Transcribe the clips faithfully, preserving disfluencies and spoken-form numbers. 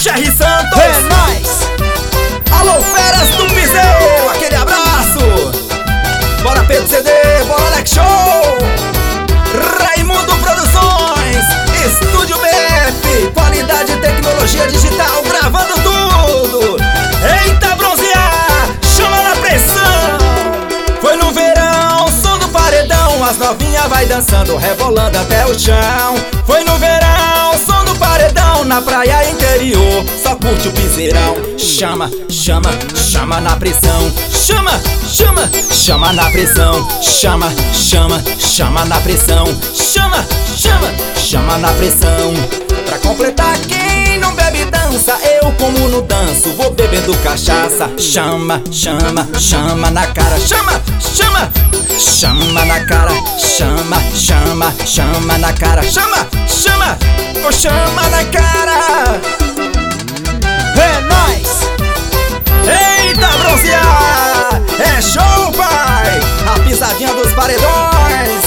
Cherry Santos. É nóis. Alô, feras do piseiro, aquele abraço. Bora Pedro C D, bora Alex Show. Raimundo Produções, Estúdio B F, qualidade e tecnologia digital, gravando tudo. Eita, bronzear, chama na pressão. Foi no verão, som do paredão, as novinhas vai dançando, rebolando até o chão. Foi no verão, som do paredão, na praia interior, só curte o piseirão. Chama, chama, chama na pressão. Chama, chama, chama na pressão. Chama, chama, chama na pressão. Chama, chama, chama na pressão. Pra completar, quem não bebe dança, eu como no danço, vou bebendo cachaça. Chama, chama, chama na cara. Chama, chama, chama na cara. Chama, chama, chama na cara. Chama, chama, oh, chama na cara. É nóis. Eita, bronzear, é show, pai. A pisadinha dos paredões.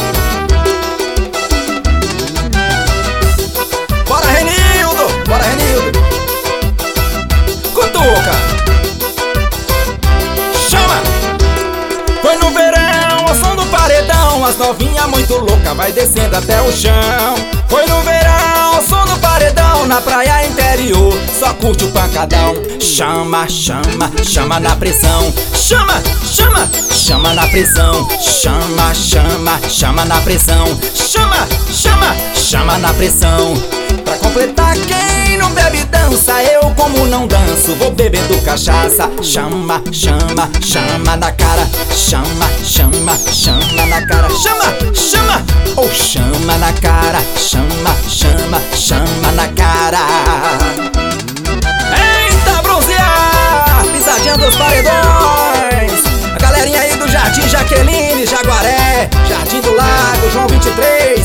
Bora, Renildo, bora, Renildo. Cutuca. Chama. Foi no verão, o som do paredão, as novinhas muito louca vai descendo até o chão. Foi no verão, o som do paredão, na praia interior, só curte o pancadão. Chama, chama, chama na pressão. Chama, chama, chama na pressão. Chama, chama, chama na pressão. Chama, chama, chama na pressão. Pra completar, quem não bebe dança, eu como não danço, vou bebendo cachaça. Chama, chama, chama na cara. Chama, chama, chama na cara. Chama, chama, ou oh, chama na cara. Chama, chama, chama na cara. Eita, bronzear, pisadinha dos paredões. A galerinha aí do Jardim Jaqueline, Jaguaré, Jardim do Lago, João vinte e três.